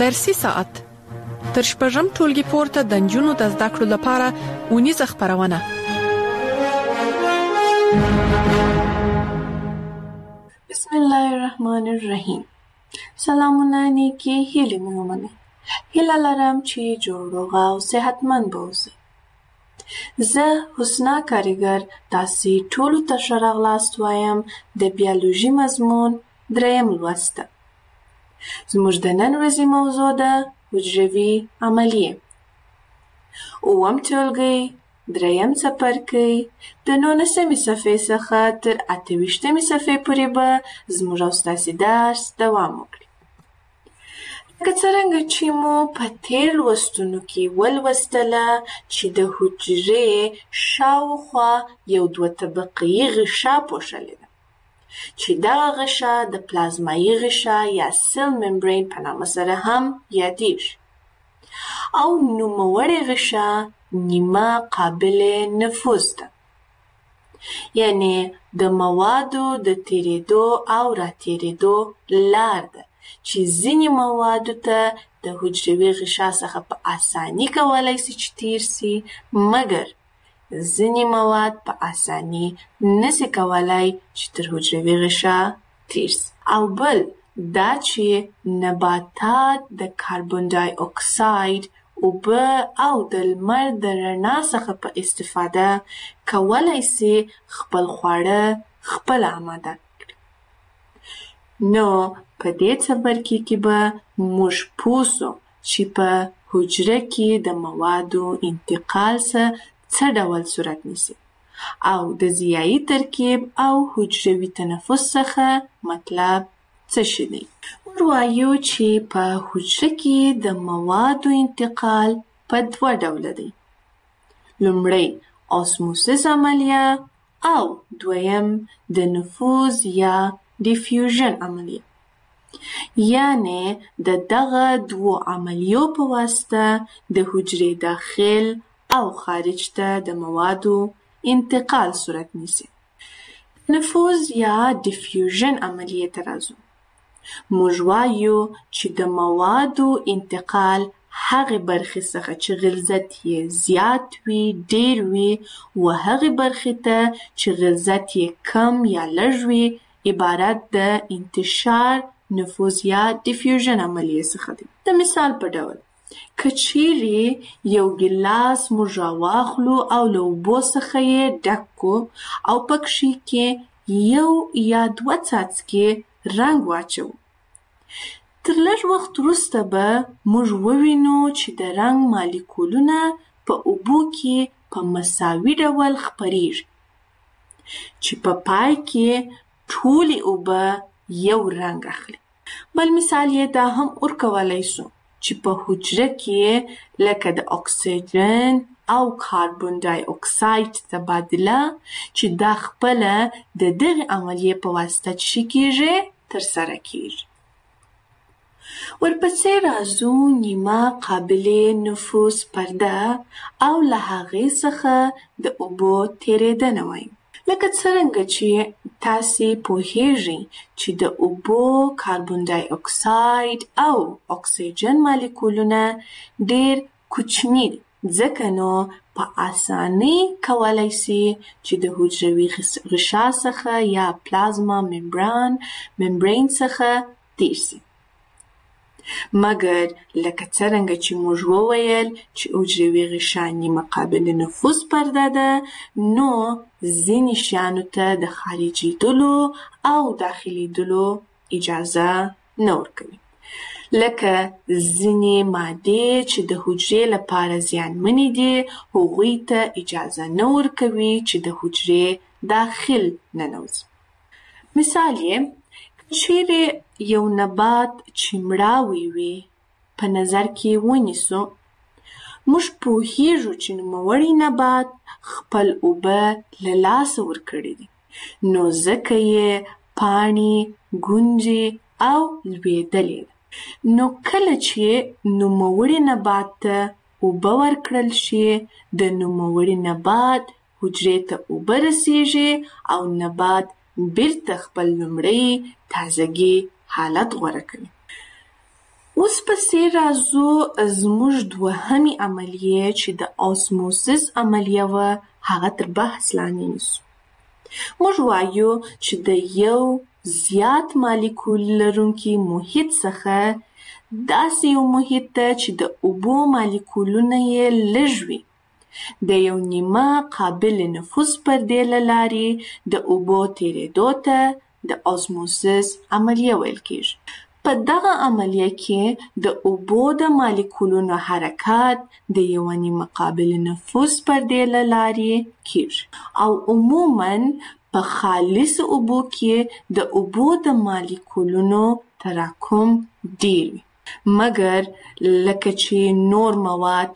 ارسي ساعت تر شپږم ټولګي پورته د نجونو د زده کړو لپاره اونیزه خپرونه. بسم الله الرحمن الرحیم. سلامونه نیکی هیلې مې ومنئ. هیله لرم چې جوړ روغ او صحتمند به اوسئ. زه حسنا کاریګر تاسې ټولو ته ښه راغلاست وایم د بیولوژي مضمون 3 لوست ته. زموږ د نن ورځې موضوع ده حجروي عملیې. 9 ټولګی 3 څپرکی د 19مې صفحې څخه تر 28مې صفحې پورې به زموږ او ستاسې درس دوام وکړي. لکه څرنګه چې مو په تېر لوستونو کې ولوستله چې د حجرې شاوخوا یو 2 طبقه‌یي غشا پوښلې ده چې دغه غشا د پلازمایي غشا یا سیل ممبرین په نامه سره هم یادیږي او نوموړې غشا نیمه قابل نفوذ ده، یعنی د موادو د تیریدو او راتیریدو لار ده چې ځینې موادو ته د حجروي غشا څخه په اساني کولی سي چې تیر سي، مګر ځینې مواد په اساني نسي کولی چې تر حجروي غشا تیر سي. او بل دا چې نباتات د کاربن ډای اکساید، اوبه او د لمر د رڼا څخه په استفاده کولی سي خپل خواړه خپله آماده کړي. نو په دې څپرکي کې به موږ پوه سو چې په حجره کې د موادو انتقال څه ډول صورت نیسي او د ضیایي ترکیب او حجروي تنفس څخه مطلب څه شی دی. موږ وایو چې په حجره کې د موادو انتقال په 2 ډوله دی. لومړی اسموسیس عملیه او دویم د نفوذ یا ډیفیوژن عملیه. یعنی د دغه 2 عملیو په واسطه د حجرې داخل او خارج ته د موادو انتقال صورت نیسي. نفوذ یا ډیفیوژن عملیه ته راځو. موږ وایو چې د موادو انتقال هغه برخې څخه چې غلظت یې زیات وي، ډیر وي، و هغه برخې ته چې غلظت یې کم یا لږ وي عبارت د انتشار، نفوذ یا ډیفیوژن عملیه څخه دی. د مثال په ډول که چیرې یو ګیلاس موږ راواخلو او له اوبو څخه یې ډک کړو او پکښې کې 1 یا 2 څاڅکي رنګ واچوو، تر لږ وخت وروسته به موږ ووینو چې د رنګ مالیکولونه په اوبو کې په مساوي ډول خپریږي چې په پای کې ټولې اوبه یو رنګ اخلي. بل مثال یې دا هم ورکولی سو چې په حجره کې لکه د اکسیجن او کاربن ډای اکساید تبادله چې دا خپله د دغې عملیې په واسطه چې کیږي ترسره کیږي. ورپسې راځو نیمه قابل نفوذ پرده او له هغې څخه د اوبو تیریدنه وایو. لکه څرنګه چې تاسې پوهیږئ چې د اوبو، کاربن ډای اکساید او اکسیجن مالیکولونه ډیر کوچني دي، ځکه نو په اسانۍ کولی سي چې د حجروي غشا څخه یا پلازما ممبرین څخه تیر سي. مګر لکه څرنګه چې موږ وویل چې حجروي غشا نیمه قابل نفوذ پرده ده، نو ځینې شیانو ته د خارجېدلو او داخلېدلو اجازه نه ورکوي. لکه ځینې مادې چې د حجرې لپاره زیانمنې دي، هغوی ته اجازه نه ورکوي چې د حجرې داخل ننوځي. مثال یې چیرې یو نبات چې مړاوی وي په نظر کې ونیسو، موږ پوهیږو چې نوموړی نبات خپل اوبه له لاسه ورکړي دي، نو ځکه یې پاڼې، ګونجې او لوېدلې ده. نو کله چې نوموړي نبات ته اوبه ورکړل شي، د نوموړي نبات حجرې ته اوبه رسیږي او نبات بیرته خپل لومړی تازګي حالت غوره کوي. اوس پسې راځو زموږ دوهمې عملیې چې د اوسموسیس عملیه وه هغه تر بحث لاندې نیسو. موږ وایو چې د یو زیات مالیکول لرونکي محیط څخه داسې یو محیط ته چې د اوبو مالیکولونه یې لږ وي د یو نیمه قابل نفوذ پردې له لارې د اوبو تېرېدو ته د اوسموسیس عملیه ویل کېږي. په دغه عملیه کې د اوبو د مالیکولونو حرکت د یوه نیمه قابل نفوذ پردې له لارې کېږي او عموماً په خالص اوبو کې د اوبو د مالیکولونو تراکم ډېر وي. مګر لکه چې نور مواد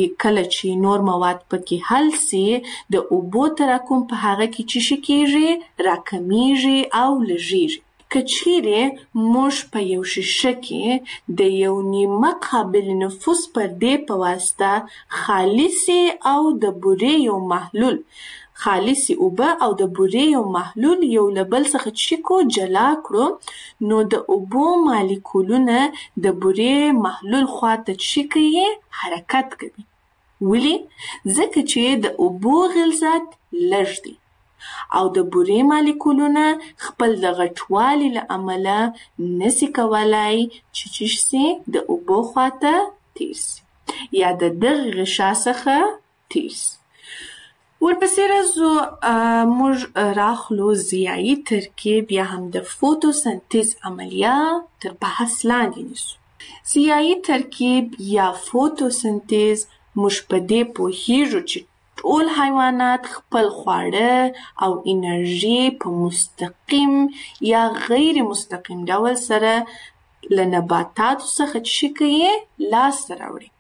پکې حل سي د اوبو تراکم په هغه کې څه کېږي راکمیږي او لږیږي. که چیرې موږ په یو شیشه کې د یو نیمه قابل نفوذ پردې په واسطه خالصې او د بورې یو محلول خالصې اوبه او د بورې یو محلول یو له بل څخه جلا کړو نو د اوبو مالیکولونه د بورې محلول خواته حرکت کوي. ولې؟ ځکه چې د اوبو غلظت لږ دی او د بورې مالیکولونه خپل د غټوالي له امله نسي کولای چې د اوبو خواته تیر سي یا د دغه غشا څخه تیر سي. ورپسې راځو موږ راخلو ضیایي ترکیب یا هم د فوتوسنتیز عملیه تر بحث لاندې نیسو. ضیایي ترکیب یا فوتوسنتیز موږ په دې پوهیږو چې ټول حیوانات خپل خواړه او انرژي په مستقیم یا غیر مستقیم ډول سره له نباتاتو څخه لاسته راوړي.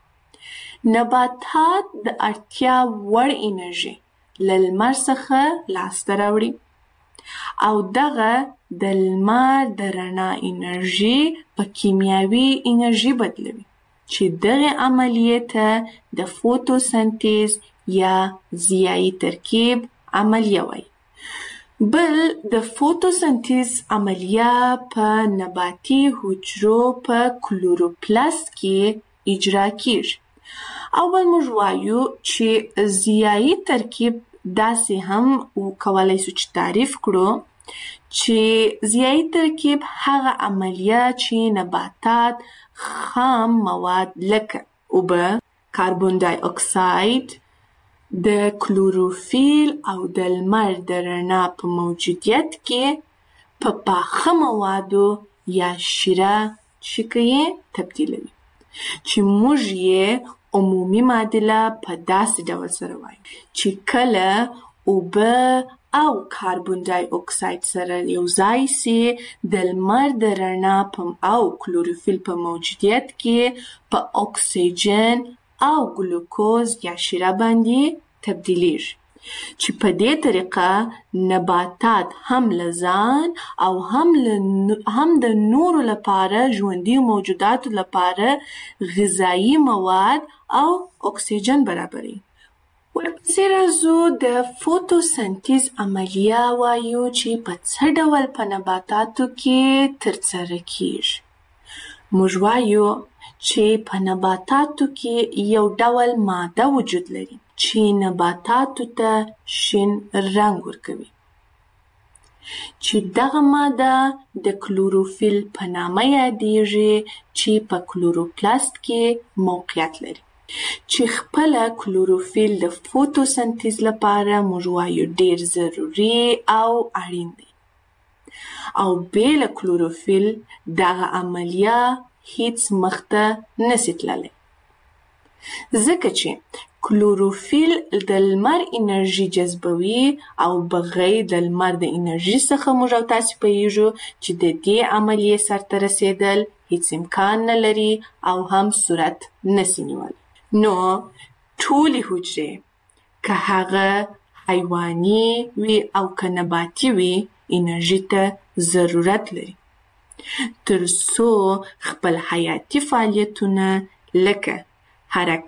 نباتات د اړتیا وړ انرژي له لمر څخه لاسته راوړي او دغه د لمر د رڼا انرژي په کیمیاوي انرژي بدلوي چې دغه عملیې ته د فوتوسنتیز یا ضیایي ترکیب عملیه وایي. بل د فوتوسنتیز عملیه په نباتي حجرو په کلوروپلاست کې اجرا کیږي. اول موږ وایو چې ضیایي ترکیب داسې هم کولای شو چې تعریف کړو چې ضیایي ترکیب هغه عملیه چې نباتات خام مواد لکه اوبه، کاربن دای اکساید، د کلوروفیل او د لمر د رڼا په موجودیت کې په پاخه موادو یا شیره تبدیلوي چې موږ یې عمومي معادله په داسې ډول سره وایو چې کله اوبه او کاربن دای اکساید سره یو ځای سي د لمر د رڼا او کلوروفیل په موجودیت کې په اکسیجن او ګلوکوز یا شیره باندې تبدیلیږي چې په دې طریقه نباتات هم له ځان او هم د نورو لپاره ژوندي موجوداتو لپاره غذایي مواد او اکسیجن برابروي. ورپسې راځو د فوتوسنتیز عملیه وایو چې په څه ډول په نباتاتو کې ترسره کیږي. موږ وایو چې په نباتاتو کې یو ډول ماده وجود لري چې نباتاتو ته شین رنګ ورکوي چې دغه ماده د کلوروفیل په نامه یادیږي چې په کلوروپلاست کې موقعیت لري چې خپله کلوروفیل د فوتوسنتیز لپاره موږ وایو ډیر ضروري او اړین دی او بې له کلوروفیل دغه عملیه هیڅ مخته نسي تللی ځکه چې کلوروفیل د لمر انرژي جذبوي او بغیر د لمر د انرژي څخه موږ او تاسې پوهیږو چې د دې عملیې سرته رسیدل هیڅ امکان نه لري او هم صورت نسي نیولی. نو ټولې حجرې که هغه حیواني وي او که نباتي وي انرژي ته ضرورت لري تر څو خپل حیاتي فعالیتونه لکه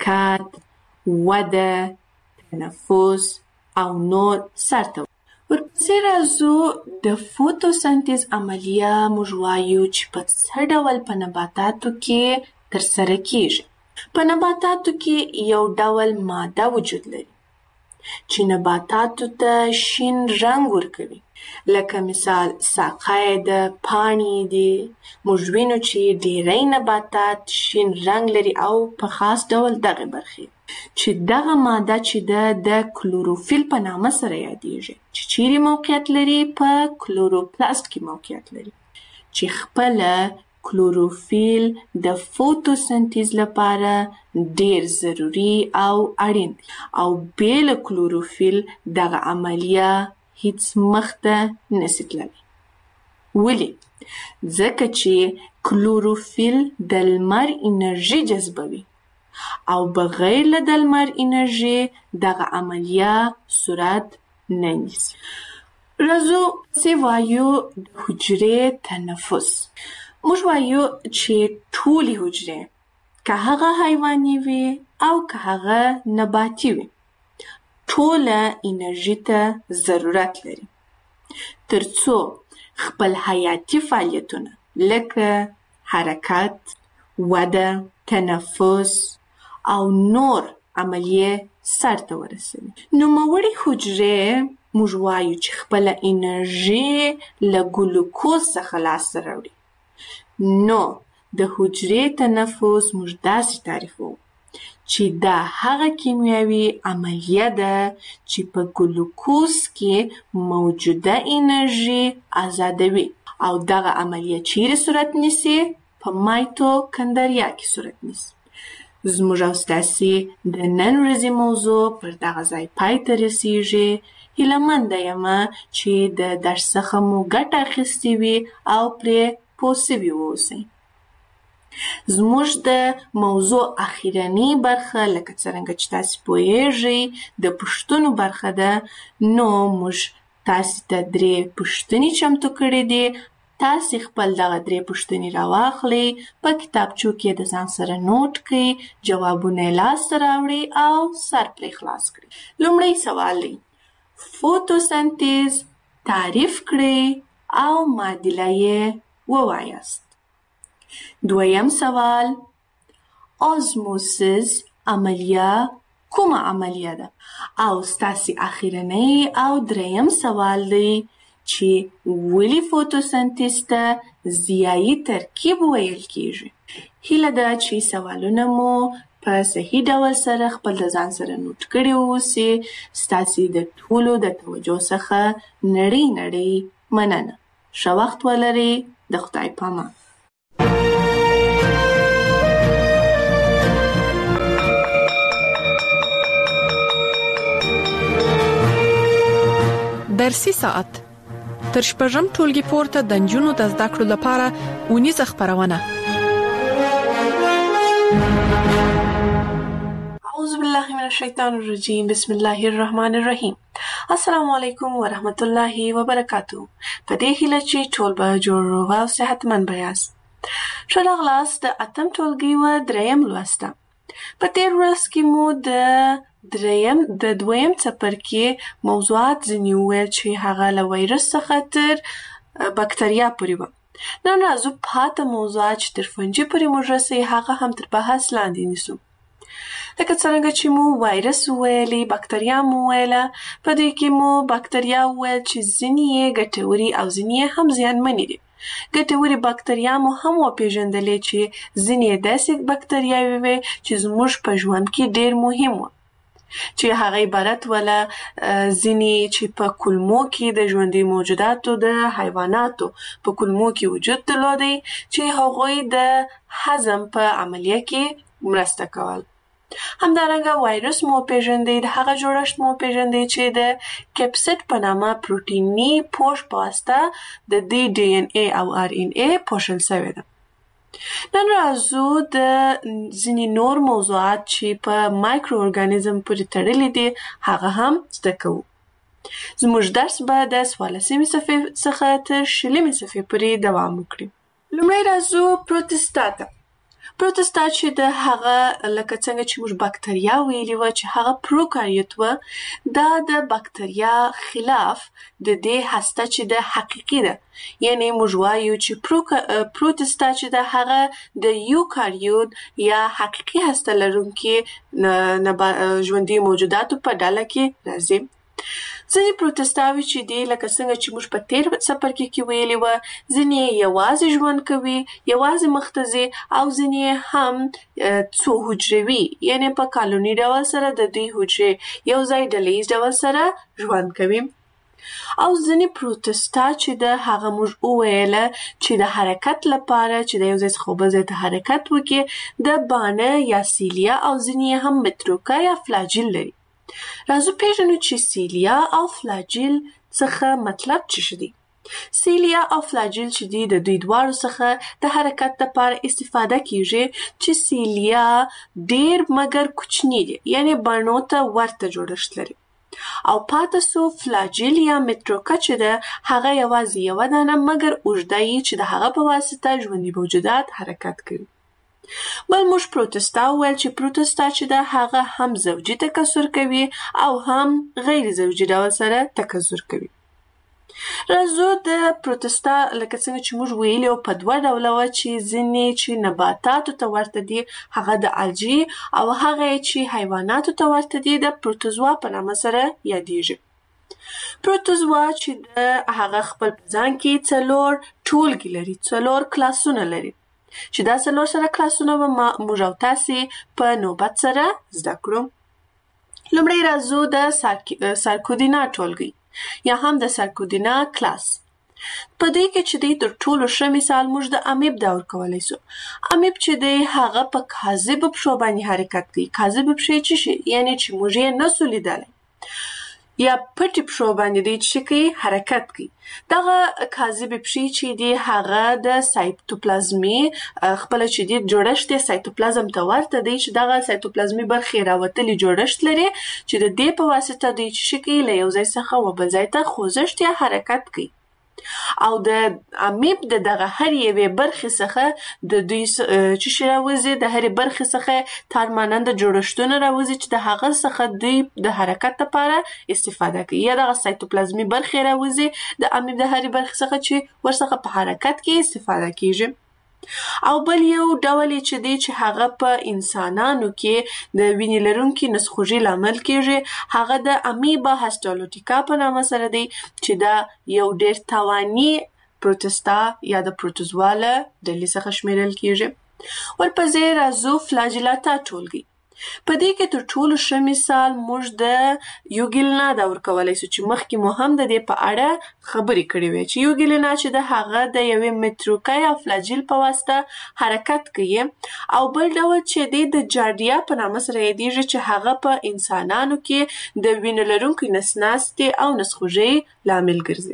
حرکت، وده، تنفس او نور سرته راځو د فوتوسنتیز عملیه موږ وایو چې په څه ډول په نباتاتو کې ترسره کیږي. په نباتاتو کې یو ډول ماده وجود لري چې نباتاتو ته شین رنګ ورکوي. لکه مثال ساقه د پاڼې دي. موږ وینو چې ډیری نباتات شین رنګ لري او په خاص ډول دغه برخې چې دغه ماده چې د کلوروفیل په نامه سره یادیږي چې چیرې موقعیت لري په کلوروپلاست کې موقعیت لري چې خپله کلوروفیل د فوتوسنتیز لپاره ډیر ضروري او اړین دی او بې له کلوروفیل دغه عملیه هیڅ مخته نشي تللی. ولې؟ ځکه چې کلوروفیل د لمر انرژي جذبوي او بغیر له د لمر انرژي دغه عملیه صورت نه نیسي. راځو چې وایو د حجرې تنفس. موږ وایو چې ټولې حجرې که هغه حیواني وي او که هغه نباتي وي ټوله انرژي ته ضرورت لري ترڅو خپل حیاتي فعالیتونه لکه حرکت، وده، تنفس او نور عملیه سرته ورسوي. نوموړې حجرې موږ وایو چې خپله انرژي له ګلوکوز څخه لاسته راوړي. نو د حجرې تنفس موږ داسې تعریفوو چې دا هغه کیمیاوي عملیه ده چې په ګلوکوز کې موجوده انرژي آزادوي او دغه عملیه چیرې صورت نیسي؟ په مایتوکندریا کې صورت نیسي. زموږ او ستاسې د نن ورځې موضوع پر دغه ځای پای ته رسیږي. هیلهمنده یمه چې د درس څخه مو ګټه اخیستې وي او پرې پوه سوي واوسئ. زموږ د موضوع اخیرنۍ برخه لکه څرنګه چې تاسې پوهیږئ د پوښتنو برخه ده. نو موږ تاسې ته 3 پوښتنې چمتو کړې دي. تاسې خپل دغه 3 پوښتنې راواخلئ، په کتابچو کې د ځان سره نوٹ کړئ، جوابونه یې لاسته راوړئ او سر پرې خلاص کړئ. لومړی سوال دی: فوتوسنتیز تعریف کړئ او معادله یې ووایاست. دویم سوال: آزموسیس عملیه کومه عملیه ده؟ او ستاسې اخیرنۍ او دریم سوال دی چې ولې فوتوسنتیز ته ضیایي ترکیب ویل کیږي. هیله ده چې سوالونه مو په صحیح ډول سره خپل د ځان سره نوٹ کړي واوسي. ستاسې د ټولو د توجه څخه نړۍ مننه. ښه وخت ولرئ. د خدای پامان. درسي ساعت تر شپږم ټولګي پورته د نجونو د زده کړو لپاره اونیزه خپرونه. اعوذ بالله من الشیطان الرجیم. بسم الله الرحمن الرحیم. السلام علیکم ورحمت الله وبرکاتو. په دې هیله چې ټول به جوړ روغ او صحتمند به یاست. ښه راغلاست د 8م ټولګي و 3م لوسته. په تیر ورځ کې مو د دویم څپرکي موضوعات ځینې وویل چې هغه له وایرس څخه تر بکتریا پورې وه. نن راځو پاته موضوعات چې تر فنجي پورې موږ رسوي هغه هم تر بحث لاندې نیسو. لکه څرنګه چې مو وایرس وویلې، بکتریا مو وویله. په دې کې مو بکتریا وویل چې ځینې یې ګټوري او ځینې یې هم زیانمنې دي. ګټوري بکتریا مو هم وپېژندلې چې ځینې یې داسې بکتریاوې وې چې زموږ په ژوند کې ډېر مهم وو، چې هغه عبارت ولا ځینې چې په کولمو کې د ژوندي موجوداتو د حیواناتو په کولمو کې وجود درلودی چې هغوی د هضم په عملیه کې مرسته کول. همدارنګه وایرس مو پیژندې، د هغه جوړښت مو پیژندې چې د کیپسیډ په نامه پروتیني پوښ په واسطه د دې ډي ان ای او ار ان ای پوښل شوی ده. نن راځو د ځینې نور موضوعات چې په مایکرو ارګانیزم پورې تړلي دي هغه هم زده کوو. زموږ درس به د 14مې صفحې څخه تر 20مې صفحې پورې دوام وکړي. لومړی راځو پروتستا ته. پروتستا چې د هغه لکه څنګه چې موږ بکتریا ویلي وه چې هغه پروکاریوت وه، دا د بکتریا خلاف د دې هسته چې د حقیقي ده، یعنی موږ وایو چې پروتستا چې د هغه د یوکاریوت یا حقیقي هسته لرونکي ژوندي موجوداتو په ډله کې راځي. ځینې پروتستاوي چې دي لکه څنګه چې موږ په تیر څپرکي کې ویلي وه، ځینې یوازې ژوند کوي، یوازې مخ ته ځي، او ځینې هم څو حجروي، یعنی په کالوني ډول سره د دوی حجرې یو ځای ډلیز ډول سره ژوند کوي. او ځینې پروتستا چې د هغه موږ وویله چې د حرکت لپاره چې د یو ځای څخه بل ځای ته حرکت وکړي د بانه یا سیلیا او ځینې هم متروکه یا فلاجیل لري. راځو پیژنو چې سیلیا او فلاجیل څخه مطلب څه دي. سیلیا او فلاجیل چې دي د دوی دواړو څخه د حرکت لپاره استفاده کیږي، چې سیلیا ډیر مګر کوچنی دي، یعنی بڼو ته ورته جوړښت لري، او پاتې سو فلاجیل یا متروکه چې ده هغه یوازې یوه دانه مګر اوږده یي چې د هغه په واسطه ژوندي موجودات حرکت کوي. بل موږ پروتستا وویل چې پروتستا چې ده هغه هم زوجي تکثر کوي او هم غیر زوجي ډول سره تکثر کوي. راځو د پروتستا لکه څنګه چې موږ ویلي په دوه ډوله وه، چې ځینې چې نباتاتو ته ورته دي هغه د الجی، او هغه چې حیواناتو ته ورته دي د پروتوزوا په نامه سره یادیږي. پروتوزوا چې د هغه خپل په ځان کې 4 ټولګي لري، 4 کلاسونه لري، چې دا 4 سره کلاسونه به موږ او تاسې په نوبت سره زده کړو. لومړی راځو د سارکودینا ټولګي یا هم د سارکودینا کلاس. په دې کې چې دی تر ټولو ښه مثال موږ د امیب دا ورکولی سو. امیب چې دی هغه په کاذبو پښو باندې حرکت کوي. کاذبې پښې څه شي؟ یعنی چې موږ یې نسو لیدلی، یا پټې پښو باندې دی چې کوي حرکت کوي. دغه کاذبې پښې چې دی هغه د سایتوپلازمي خپله چې دی جوړښت یې سایتوپلازم ته ورته دی، چې دغه سایتوپلازمي برخې راوتلي جوړښت لري، چې د دې په واسطه دوی چې کوي له یو ځای څخه و بل ځای ته خوځښت یا حرکت کوي. او د امیب د دغه هر یوې برخې څخه د دوی چې راوځي، د هرې برخې څخه تارماننده جوړښتونه راوځي چې د هغه څخه دوی د حرکت لپاره استفاده کوي، یا دغه سایتوپلازمي برخې راوځي د امیب د هرې برخې څخه چې ورڅخه په حرکت کې استفاده کیږي. او بل یو ډول چې دی چې هغه په انسانانو کې د وینې لرونکي نسخوږي لامل کیږي، هغه د امیبا هسټالوټیکا په نامه سره دی، چې دا یو ډیر تواني پروتستا یا د پروتوزوا له ډلې څخه شمیرل کیږي. ورپسې راځو فلاجیلاتا ټولګي. په دې کې تر ټولو ښه مثال موږ د یوګیلنا دا ورکولی سو، چې مخکې مو هم د دې په اړه خبرې کړې وې، چې یوګیلنا چې د هغه د یوې متروکه یا فلاجیل په واسطه حرکت کوي. او بل ډول چې دی د جاردیا په نامه سره یادیږي، چې هغه په انسانانو کې د وینې لرونکي نسناستې او نسخوږۍ لامل ګرځي.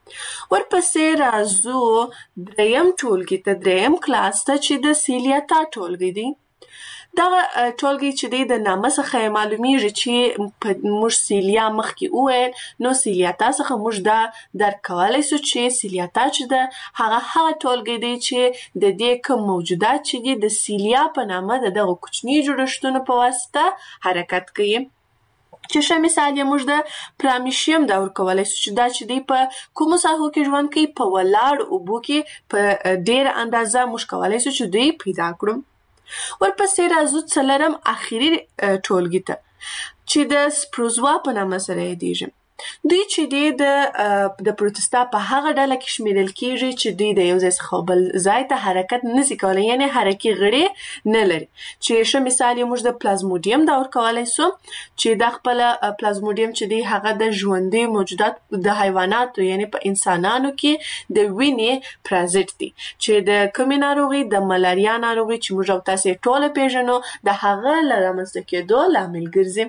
ورپسې راځو دریم ټولګي ته، دریم کلاس ته، چې د سیلیاتا ټولګي دی. دغه ټولګي چې دی د نامه څخه معلومیږي چې موږ سیلیا مخکې وویل، نو سیلیاتا څخه موږ دا درک کولی سو چې سیلیاتا چې ده هغه ټولګي دی چې د دې کوم موجودات چې دي د سیلیا په نامه د دغه کوچني جوړښتونو په واسطه حرکت کوي. چې ښه مثال یې موږ د پرامیشیم دا ورکولی سو، چې دا چې دی په کومو ساحو کې ژوند کوي؟ په ولاړو اوبو کې په ډېره اندازه موږ کولی سو چې دوی پیدا کړو. ورپسې راځو څلورم اخري ټولګي ته، چې د سپروزوا په نامه سره یادیږي. دوی چې دی د پروتستا په هغه ډله کې شمیرل کیږي چې دوی د یو ځای څخه بل ځای ته حرکت نشي کولی، یعنی حرکي غړي نه لري. چې ښه مثال یې موږ د پلازموډیم دا ورکولی سو، چې دا خپله پلازموډیم چې دی هغه د ژوندي موجودات د حیواناتو یعنی په انسانانو کې د وینې پرازیت دی، چې د کومې ناروغي؟ د ملاریا ناروغي، چې موږ او تاسې ټوله پیژنو، د هغه له رامنځته کېدو لامل ګرځي.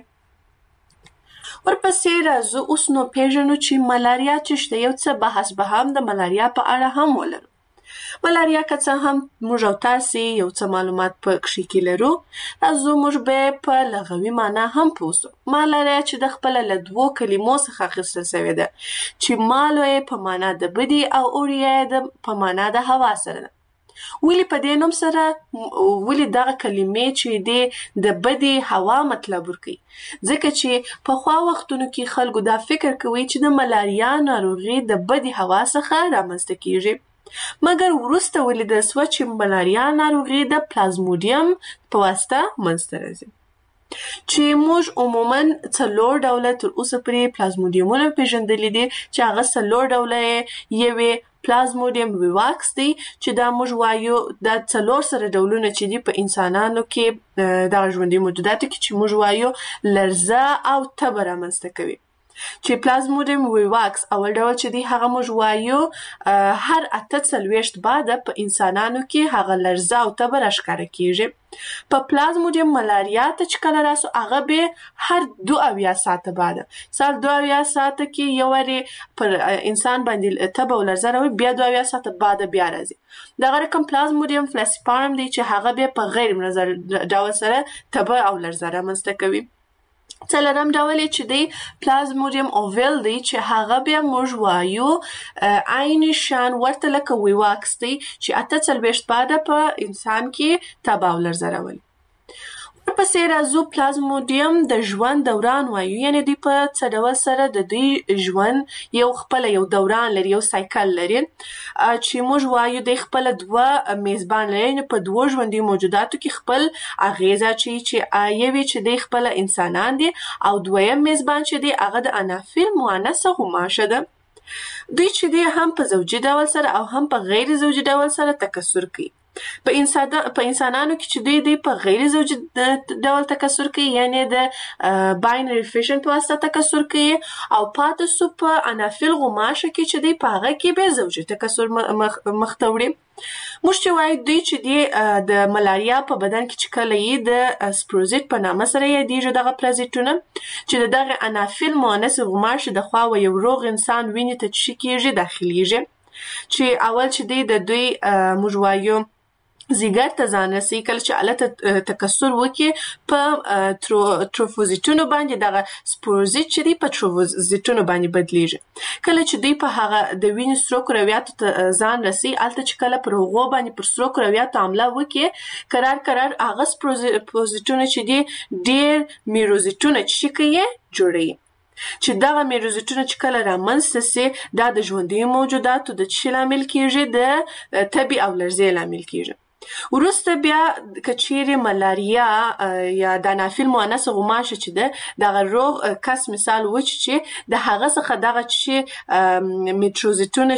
ورپسې راځو اوس نو پیژنو چې ملاریا څه شته. یو څه بحث به هم د ملاریا په اړه هم ولرو. ملاریا که څه هم موږ او تاسې یو څه معلومات په کښې کې لرو، راځو موږ به په لغوي معنا هم پوه سو. ملاریا چې د خپله له 2 کلمو څخه اخیستل سوې ده، چې مالو یې په معنا د بدي او اوریا یې په معنا د هوا سره ده. ولې په دې نوم سره ولې دغه کلمې چې د بدې هوا مطلب ورکوي؟ ځکه چې پخوا وختونو کې خلکو دا فکر کوي چې د ملاریا ناروغي د بدې هوا څخه رامنځته کیږي، مګر وروسته ولیدل سوه چې ملاریا ناروغي د پلازموډیم په واسطه منځته راځي، چې موږ عموماً 4 ډوله تر اوسه پورې پلازموډیمونه پیژندلي دي، چې هغه 4 ډوله یې پلازموډیم ویواکس دی، چې دا موږ وایو دا 4 سره ډولونه چې دي په انسانانو کې دغه ژوندي موجوداتو کې چې موږ وایو لرزه او تبه رامنځته کوي. چې پلازموډیم ویواکس اول ډول چې دی هغه موږ وایو هر 48 بعده په انسانانو کې هغه لرزه او تبه راښکاره کیږي. په پلازموډیم ملاریا ته چې کله راسو هغه به هر 72 ساعته بعده، سال 72 ساعته کې یو وارې پر انسان باندې تبه او لرزه راوي، بیا 72 ساعته بعده بیا راځي. دغه رقم پلازموډیم فلاسیپارم دی چې هغه به په غیر منظم ډول سره تبه او لرزه رامنځته کوي. 4م ډول چې دی پلازموډیم اوویل دی، چې هغه بیا موږ وایو عین شان ورته لکه ویواکس دی، چې 48 بعده په انسان کې تبه او لرزه راولي. ورپسې راځو پلازموډیم د ژوند دوران وایو، یعنی دوی په څه ډول سره د دوی ژوند یو دوران لري، یو سایکل لري، چې موږ وایو د خپل 2 میزبان لري. نو په 2 ژوندي موجوداتو کې خپل اغیزه چې یوې چې د خپل انسانان دي، او دویم میزبان چې دی هغه د انافیل مؤنثه غوماشه ده. دوی چې دی هم په زوجي ډول سره او هم په غیر زوجي ډول سره تکثر کوي. په انسانانو کې چې دوی په غیر زوجي ډول تکثر کوي، یعنی د باینری فیشن په واسطه تکثر کوي، او پاتې سو په انافیل غوماشه کې چې دوی په هغه کې به زوجي تکثر مخته وړي. موږ چې وایو دوی چې دی د ملاریا په بدن کې چې کله یې د سپروزیت په نامه سره یادیږي دغه پلازیټونه، چې دغه انافیل مؤنث غوماشه د خوا یو روغ انسان وینې ته چې کیږي داخليږي، چې اول چې دی د دوی موږ وایو زیګر ته ځان رسي، کله چې الته تکثر وکړي په تروفوزیټونو باندې دغه سپوروزیت چې دی په تروفوزیټونو باندې بدلیږي. کله چې دوی په هغه د وینې سرو کرویاتو ته ځان رسي، الته چې کله پر هغو باندې پر سرو کرویاتو حمله وکړي، قرار هغه سپوروزیټونه چې دی ډیر میروزیټونه چې کوي جوړوي، چې دغه میروزیټونه چې کله رامنځته سي دا د ژوندي موجوداتو د څه لامل کیږي؟ د تبې او لرزې لامل کیږي. وروسته بیا کچېرې ملاریا یا د انافیل مؤنث غوماشه چې ده دغه روغ کس مثال و چې د هغه څخه دغه چې میروزیټونه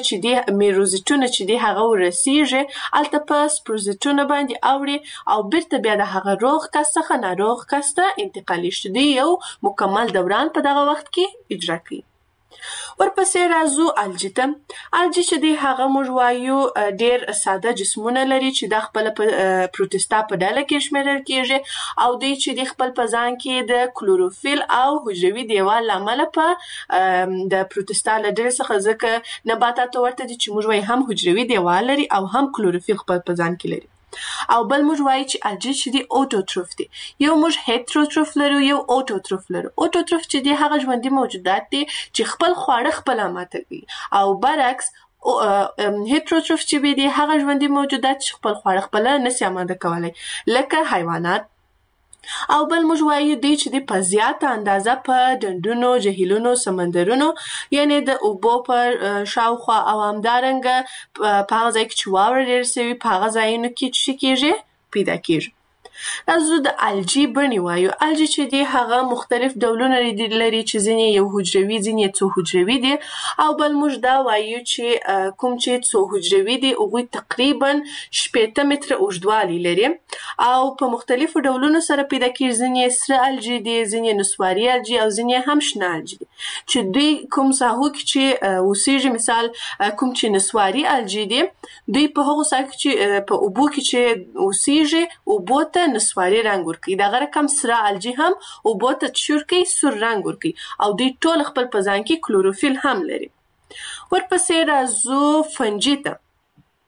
چې دي هغه ورسیږي، الته په سپروزیټونه باندې اوړي او بیرته بیا د هغه روغ کس څخه ناروغ کس ته انتقالي شي. دوی یو مکمل دوران په دغه وخت کې اجرا کوي. ورپسې راځو الجی ته. الجی چې دی هغه موږ وایو ډیر ساده جسمونه لري چې د خپل پروتستا په ډله کې شمیرل کیږي، او دوی چې د خپل په ځان کې د کلوروفیل او حجروي دیوال لامل په د پروتستا له ډلې څخه، ځکه نباتات ورته دي چې موږ وایو هم حجروي دیوال لري او هم کلوروفیل خپل په ځان کې لري. او بل موږ وایو چې الجی چې دی اوټوټروف دی. یو موږ هیټروټروف لرو، یو اوټوټروف لرو. اوټوټروف چې دی هغه ژوندي موجودات دي چې خپل خواړه خپله ماته کوي، او برعکس هیټروټروف چې دی هغه ژوندي موجودات چې خپل خواړه خپله نسي اماده کولی، لکه حیوانات. او بل موږ وایو دی چې دی په زیاته اندازه په ډنډونو، جهیلونو، سمندرونو، یعنی د اوبو په شاوخوا او همدارنګه په هغه ځای کې چې واوره ډېره سوي په هغه ځایونو کې چې کیږي پیدا کیږي. راځو د الجی بڼې وایو. الجی چې دی هغه مختلف ډولونه لري، چې ځینې یو حجروي، ځینې څو حجروي دي، او بل موږ دا وایو چې کوم چې څو حجروي دي هغوی تقریبا 18 متره اوږدوالی لري، او په مختلفو ډولونو سره پیدا کیږي. ځینې سره الجی دي، ځینې نسواري الجی، او ځینې هم شنه الجی دي، چې دوی کوم ساحو کې چې اوسیږي، مثال کوم چې نسواري الجی دي، دوی په هغو ساحو کې چې په اوبو کې چې اوسیږي اوبو ته نسواري رنګ ورکوي. دغه رقم سره الجی هم اوبو ته چور کوي، سور رنګ ورکوي، او دوی ټول خپل په ځان کې کلوروفیل هم لري. ورپسې راځو فنجي ته.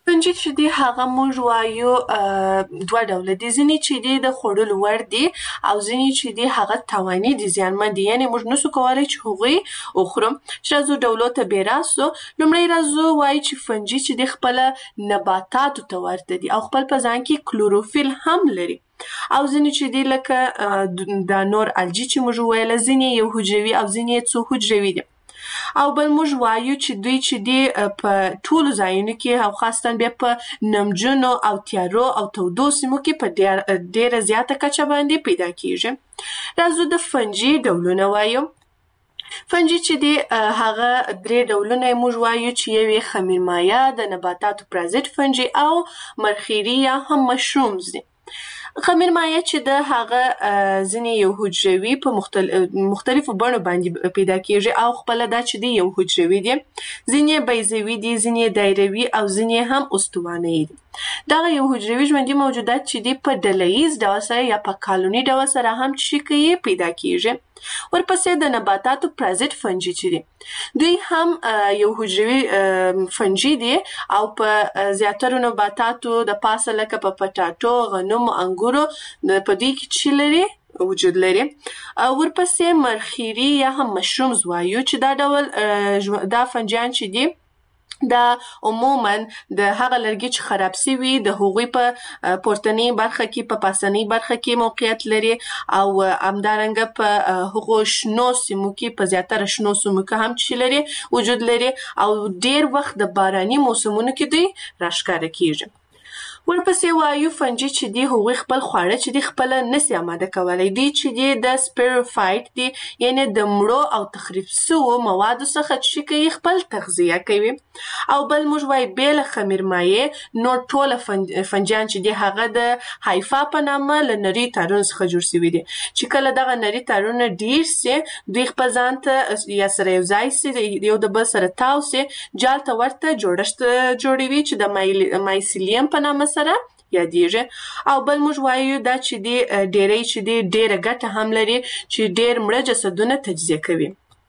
فنجي چې دی هغه موږ وایو دوه ډوله دي. ځینې چې دی د خوړلو وړ دي او ځینې چې دی هغه تاواني دي، زیانمن دي، یعنې موږ نسو کولی چې هغوی وخورو. چې راځو ډولو ته بې راستو. لومړی راځو وایو چې فنجي چې دی خپله نباتاتو ته ورته دي او خپل په ځان کې کلوروفیل هم لري. او ځینې چې دی لکه دا نور الجی چې موږ وویله، ځینې یو حجروي او ځینې څو حجروي دي. او بل موږ وایو چې دوی چې دی په ټولو ځایونو کې او خاصتاً بیا په نمجنو او تیارو او تودو سیمو کې په ډېره زیاته کچه باندې پیدا کیږي. راځو د فنجي ډولونه وایو. فنجي چې دی هغه درې ډولونه موږ وایو چې یو یې خمیرمایه، د نباتاتو پرازیت فنجي او مرخیري یا هم مشرومز دي. خمیرمایه چې د هغه ځینې یو حجروي په مختلفو بڼو باندې پیدا کیږي او خپله دا چې دی یو حجروي دي، ځینې بیضوي دي، ځینې دایروي او ځینې هم استوانه‌یي دي. دغه یو حجروي ژوندي موجودات چې دی په ډلهییز ډول سره یا په کالوني ډول سره هم چې کوي پیدا کیږي. ورپسې د نباتاتو پرازیت فنجي چې دي دوی هم یو حجروي فنجي دي او په زیاترو نباتاتو د پاسه لکه په پټاټو، غنمو، انګورو په دوی کې چې لري وجود لري. ورپسې مرخیري یا هم مشرومز وایو چې دا ډول دا فنجیان چې دي دا عموماً د هغه لرګي چې خراب سوي د هغوی په پورتنۍ برخه کې په پاسنۍ برخه کې موقعیت لري او همدارنګه په هغو شنو سیمو کې په زیاتره شنو سیمو کې هم چې لري وجود لري او ډېر وخت د باراني موسمونو کې دوی راښکاره کیږي. ورپسې وایو فنجي چې دی هغوی خپل خواړه چې دی خپله نسي آماده کولی. دوی چې دی د سپیروفایټ دی، یعنې د مړو او تخریب سوو موادو څخه چې کوي خپل تغذیه کوي. او بل موږ وایو بې له خمیرمایې نور ټوله فنجیان چې دی هغه د هایفا په نامه له نري تارونو څخه جوړ سوي دي چې کله دغه نري تارونه ډېر سي دوی خپل ځان ته یا سره یو ځای سي، یو د بل سره تاو سي، جال ته ورته جوړښت جوړوي چې د مایسیلیم په نامه سره یادیږي. او بل موږ وایو دا چې دی ډېری چې دی ډېره ګټه هم لري چې ډېر مړه جسدونه تجزیه کوي.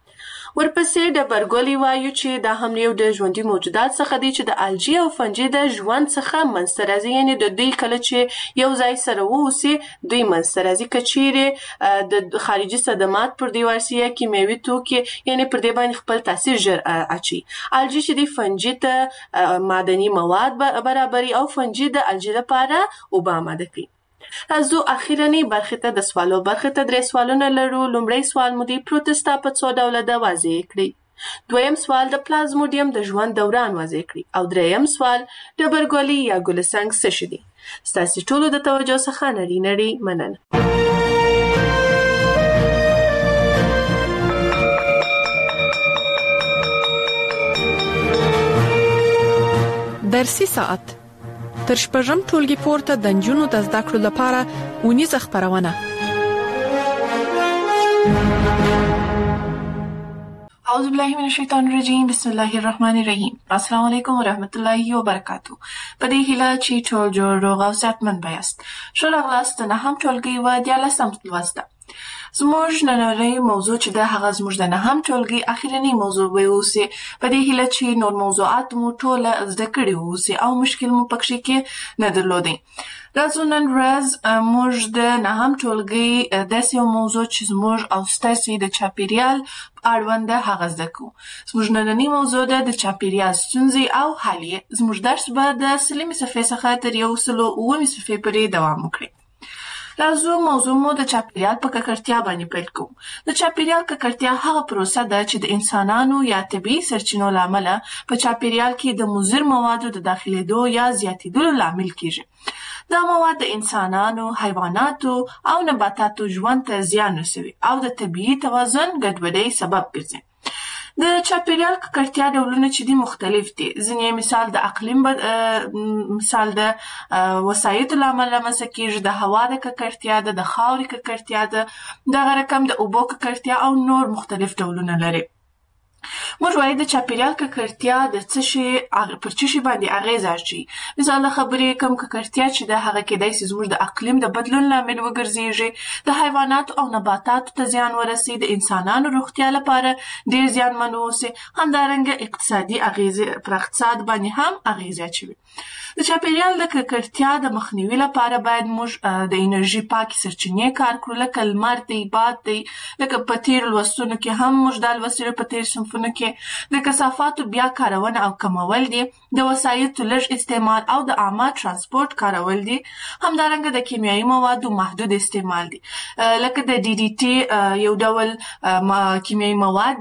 ورپسې ډبرګولي وایو چې دا هم یو د ژوندي موجودات څخه دی چې د الجی او فنجي د ژوند څخه منځته راځي، یعنې د دوی کله چې یو ځای سره واوسي دوی منځته راځي. که چیرې د خارجي صدمات پر دوی ورسي یا کیمیاوي توکي یعنې پر دې باندې خپل تاثیر ژر اچوي. الجی چې دی فنجي ته معدني مواد برابري او فنجي د الجی لپاره اوبه آماده کوي. راځو اخیرنۍ برخې ته د سوالو برخې ته 3 سوالونه لرو. لومړی سوال مو دی پروتستا په څو ډوله ده واضح کړئ. دویم سوال د پلازموډیم د ژوند دوران واضح کړئ. او دریم سوال ډبرګولي یا ګلسنګ څه شي دي. ستاسې ټولو د توجه څخه نړۍ مننه. درسي ساعت تر شپږم ټولګي پورته د نجونو د زده کړو لپاره اونیزه خپرونه. اعوذ بالله من الشیطان الرجیم، بسم الله الرحمن الرحیم. السلام علیکم ورحمت الله وبرکاتو. په دې هیله چې ټول جوړ روغ او صحتمند یاست. ښه راغلاست د 9م ټولګي و 14م لوست ته. زموږ نننۍ موضوع چې ده هغه زموږ د 9م ټولګي اخیرنۍ موضوع به اوسي. په دې هیله چې نور موضوعات مو ټوله زده کړي اوسي او مشکل مو پکښې کې نه درلودی. راځو نن ورځ موږ د 9م ټولګي داسې یو موضوع چې زموږ او ستاسې د چاپیریال اړوند ده هغه زده کوو. زموږ نننۍ موضوع ده د چاپیریال ستونزې او حل یې. زموږ درس به د 100مې صفحې څخه تر 109مې صفحې پورې دوام وکړي. راځو موضوع مو د چاپیریال په ککړتیا باندې پیل کوو. د چاپیریال ککړتیا هغه پروسه ده چې د انسانانو یا طبیعي سرچینو له امله په چاپیریال کې د مضر موادو د داخلېدو یا زیاتېدلو لامل کیږي. دا مواد د انسانانو، حیواناتو او نباتاتو ژوند ته زیان رسوي او د طبیعي توازن ګډوډۍ سبب ګرځي. د چاپیریال ککړتیا ډولونه چې دي مختلف دي. ځینې مثال د اقلیم مثال د وسایطو له امله رامنځته کېږي، د هوا د ککړتیا ده، د خاورې ککړتیا ده، دغه رقم د اوبو ککړتیا او نور مختلف ډولونه لري. موږ وایو د چاپیریال ککړتیا د څه شي پر څه شي باندې اغیزه اچوي. مثال خبرې کوم ککړتیا چې د هغه کېدای شي زموږ د اقلیم د بدلون لامل وګرځيږي، د حیواناتو او نباتاتو ته زیان ورسي، د انسانانو روغتیا لپاره ډیر زیانمن اوسي، همدارنګه اقتصادي اغیزې پر اقتصاد باندې هم اغیزه اچوي. د چاپیریال د ککړتیا د مخنیوي لپاره باید موږ د انرژي پاکې سرچینې کار کړو، لکه لمر دی، باد دی، لکه په تیر لوستونو کې هم موږ دا لوستلي په تیر صنفونو کې د کثافاتو بیا کارونه او کمول دي، د وسایطو لږ استعمال او د عامه ترانسپورت کارول دي، همدارنګه د کیمیاوي موادو محدود استعمال دي، لکه د DDT یو ډول کیمیاوي مواد